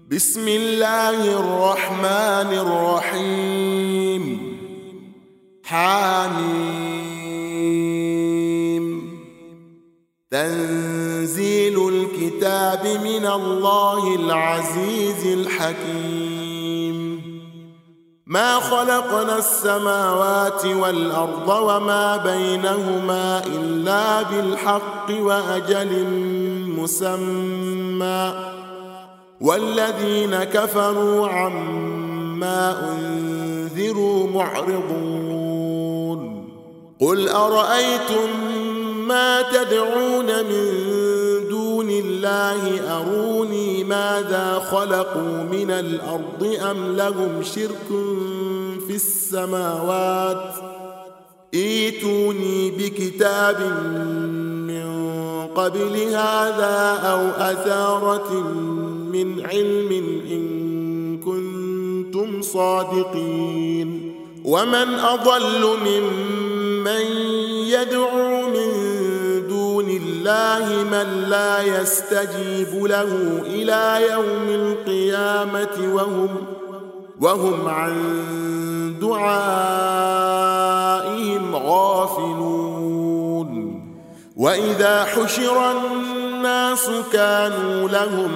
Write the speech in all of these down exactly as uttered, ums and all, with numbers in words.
بسم الله الرحمن الرحيم. حاميم. تنزيل الكتاب من الله العزيز الحكيم. ما خلقنا السماوات والأرض وما بينهما إلا بالحق وأجل مسمى، والذين كفروا عما أنذروا معرضون. قل أرأيتم ما تدعون من دون الله أروني ماذا خلقوا من الأرض أم لهم شرك في السماوات ائتوني بكتاب من قبل هذا أو أثارة من علم إن كنتم صادقين. ومن أضل ممن يدعو من دون الله من لا يستجيب له إلى يوم القيامة وهم وهم عن دعائهم غافلون. وإذا حشر الناس كانوا لهم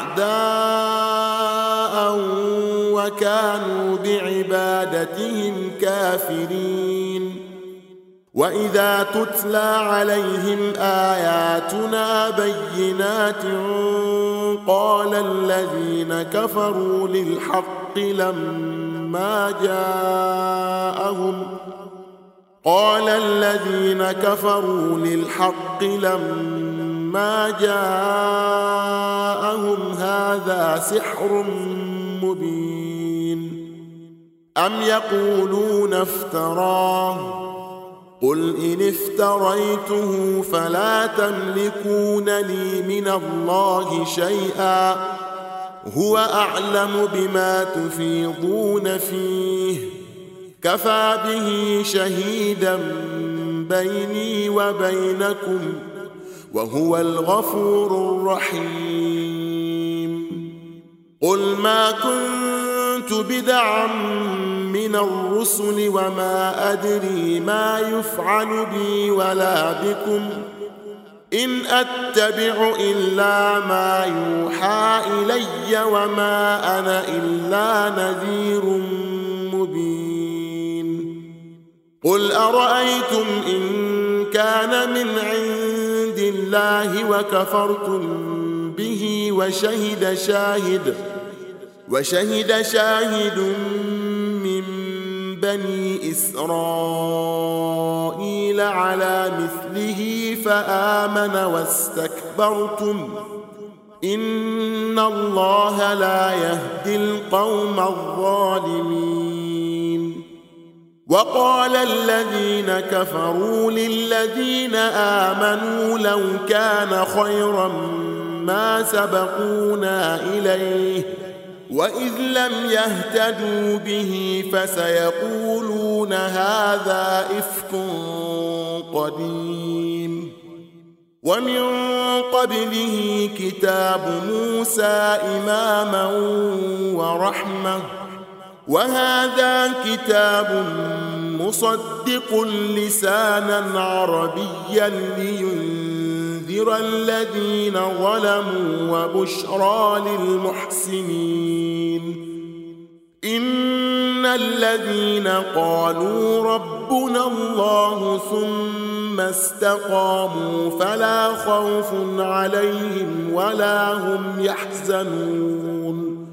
أعداء وكانوا بعبادتهم كافرين. وإذا تتلى عليهم آياتنا بينات قال الذين كفروا للحق لما جاءهم قال الذين كفروا للحق لما جاءهم هذا سحر مبين. أم يقولون افتراه قل إن افتريته فلا تملكون لي من الله شيئا هو أعلم بما تفيضون فيه كفى به شهيدا بيني وبينكم وهو الغفور الرحيم. قل ما كنت بدعا من الرسل وما أدري ما يفعل بي ولا بكم إن أتبع إلا ما يوحى إلي وما أنا إلا نذير مبين. قل أرأيتم إن كان من عند الله وكفرتم به وشهد شاهد وشهد شاهد من بني إسرائيل على مثله فآمن واستكبرتم إن الله لا يهدي القوم الظالمين. وقال الذين كفروا للذين آمنوا لو كان خيرا ما سبقونا إليه وإذ لم يهتدوا به فسيقولون هذا إفك قديم. ومن قبله كتاب موسى إماما ورحمة وهذا كتاب مصدق لسانا عربيا لينذر الذين ظلموا وبشرى للمحسنين. إن الذين قالوا ربنا الله ثم استقاموا فلا خوف عليهم ولا هم يحزنون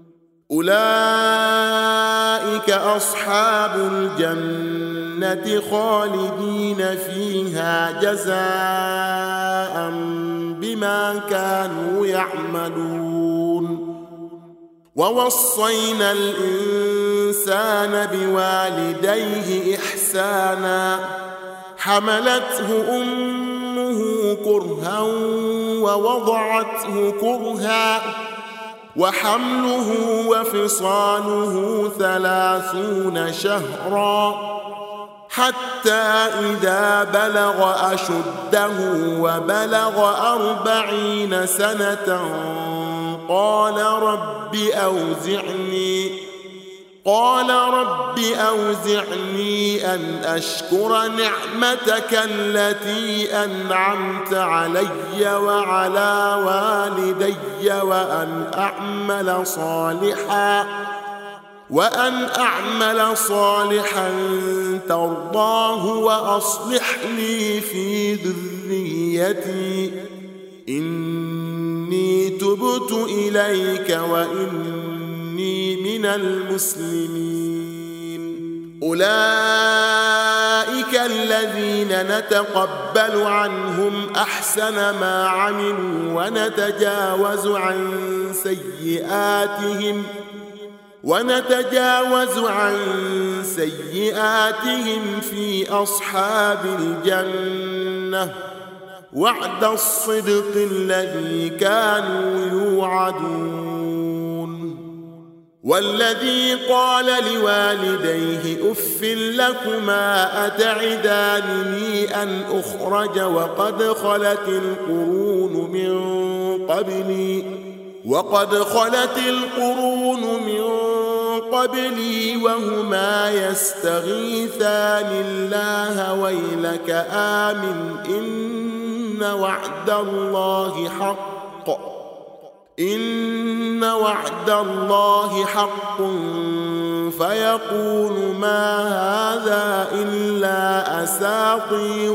أولئك أصحاب الجنة خالدين فيها جزاء بما كانوا يعملون. ووصينا الإنسان بوالديه إحسانا حملته أمه كرها ووضعته كرها وحمله وفصاله ثلاثون شهرا حتى إذا بلغ أشده وبلغ أربعين سنة قال رب أوزعني قال رب أوزعني أن أشكر نعمتك التي أنعمت علي وعلى والدي وأن أعمل صالحا وأن أعمل صالحا ترضاه وأصلح لي في ذريتي إني تبت إليك وإني من المسلمين. أولئك الذين نتقبل عنهم أحسن ما عملوا ونتجاوز عن سيئاتهم ونتجاوز عن سيئاتهم في أصحاب الجنة وعد الصدق الذي كانوا يوعدون. والذي قال لوالديه أف لكما أتعدانني أن أخرج وقد خلت القرون من قبلي وقد خلت القرون من قبلي وهما يستغيثان الله ويلك آمن إن وعد الله حق إن وعد الله حق فيقول ما هذا إلا أساطير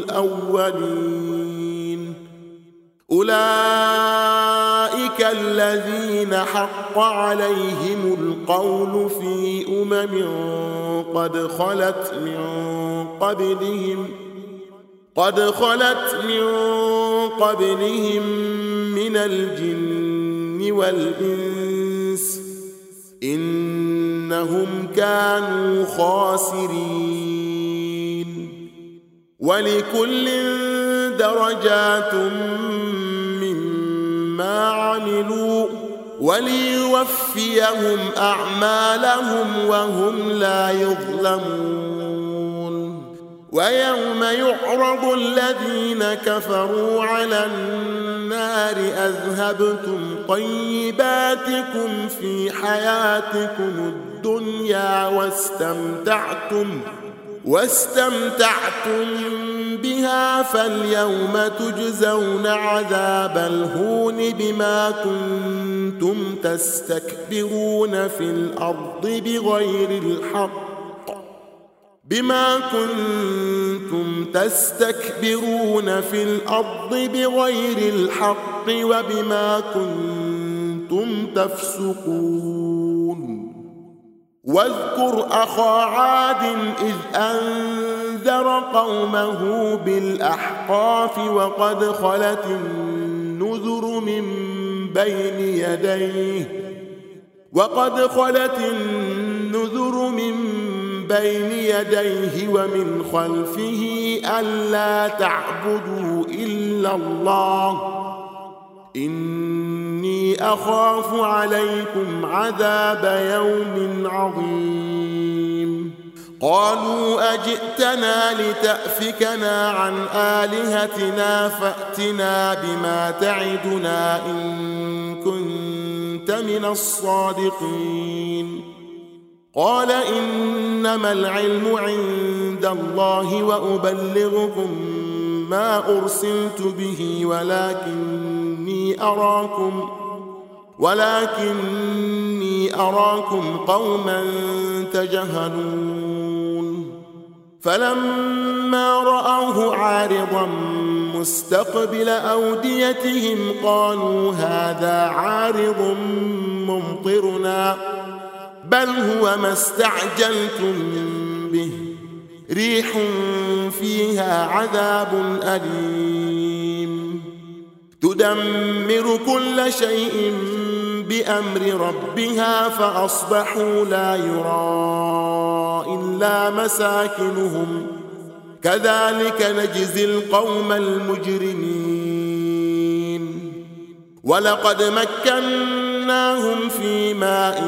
الأولين. أولئك الذين حق عليهم القول في أمم قد خلت من قبلهم قد خلت من قبلهم من الجن والإنس إنهم كانوا خاسرين. ولكل درجات مما عملوا وليوفيهم أعمالهم وهم لا يظلمون. ويوم يعرض الذين كفروا على النار أذهبتم طيباتكم في حياتكم الدنيا واستمتعتم واستمتعتم بها فاليوم تجزون عذاب الهون بما كنتم تستكبرون في الأرض بغير الحق بما كنتم تستكبرون في الأرض بغير الحق وبما كنتم تفسقون. واذكر أخا عاد إذ أنذر قومه بالأحقاف وقد خلت النذر من بين يديه وقد خلت النذر من بين يديه ومن خلفه ألا تعبدوا إلا الله إني أخاف عليكم عذاب يوم عظيم. قالوا أجئتنا لتأفكنا عن آلهتنا فأتنا بما تعدنا إن كنت من الصادقين. قال إنما العلم عند الله وأبلغكم ما أرسلت به ولكني أراكم ولكني أراكم قوما تجهلون. فلما رأوه عارضا مستقبل أوديتهم قالوا هذا عارض ممطرنا بل هو ما استعجلتم به ريح فيها عذاب أليم تدمر كل شيء بأمر ربها فأصبحوا لا يرى إلا مساكنهم كذلك نجزي القوم المجرمين. ولقد مكناهم في ماء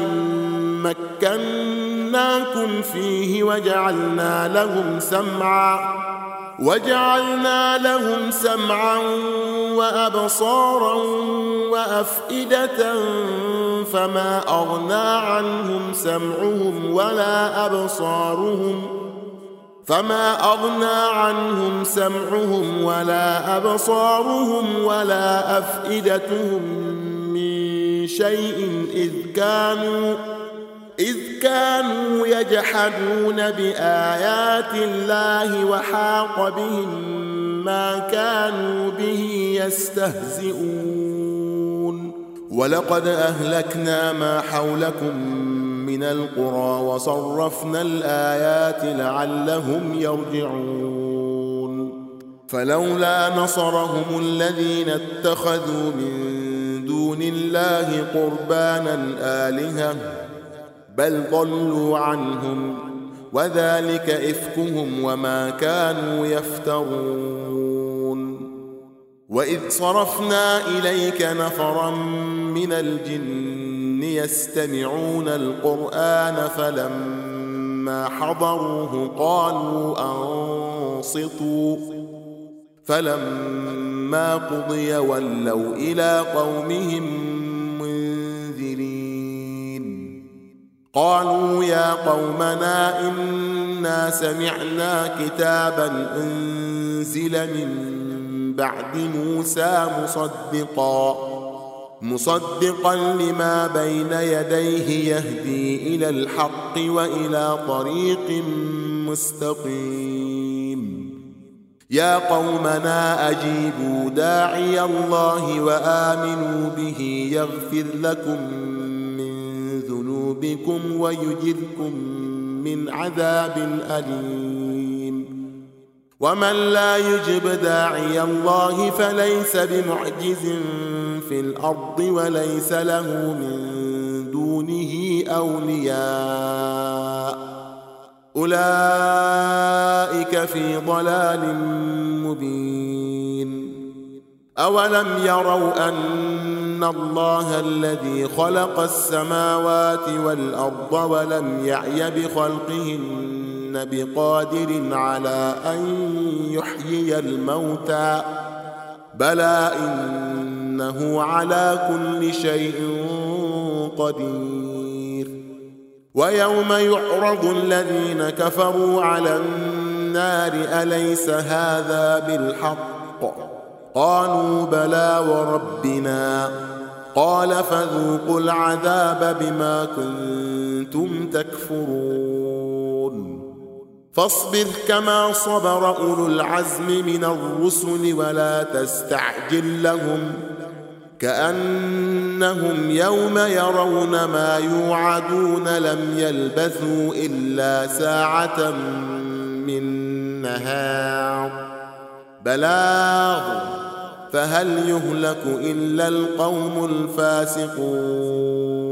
مكناكم فيه وجعلنا لهم سمعا وجعلنا لهم سمعا وأبصارا وأفئدة فما أغنى عنهم سمعهم ولا أبصارهم فما أغنى عنهم سمعهم ولا أبصارهم ولا أفئدتهم من شيء إذ كانوا إذ كانوا يجحدون بآيات الله وحاق بهم ما كانوا به يستهزئون ولقد أهلكنا ما حولكم من القرى وصرفنا الآيات لعلهم يرجعون فلولا نصرهم الذين اتخذوا من دون الله قربانا آلهة بل ضلوا عنهم وذلك إفكهم وما كانوا يفترون وإذ صرفنا إليك نفرا من الجن يستمعون القرآن فلما حضروه قالوا أنصتوا فلما قضي ولوا إلى قومهم قالوا يا قومنا إنا سمعنا كتابا أنزل من بعد موسى مصدقا مصدقا لما بين يديه يهدي إلى الحق وإلى طريق مستقيم يا قومنا أجيبوا داعي الله وآمنوا به يغفر لكم بكم ويجركم من عذاب أليم ومن لا يجب داعي الله فليس بمعجز في الأرض وليس له من دونه أولياء أولئك في ضلال مبين أولم يروا أن الله الذي خلق السماوات والأرض ولم يعي بخلقهن بقادر على أن يحيي الموتى بلى إنه على كل شيء قدير ويوم يعرض الذين كفروا على النار أليس هذا بالحق قالوا بلى وربنا قال فذوقوا العذاب بما كنتم تكفرون فاصبر كما صبر أولو العزم من الرسل ولا تستعجل لهم كأنهم يوم يرون ما يوعدون لم يلبثوا إلا ساعة من نهار بلاغ فهل يهلك إلا القوم الفاسقون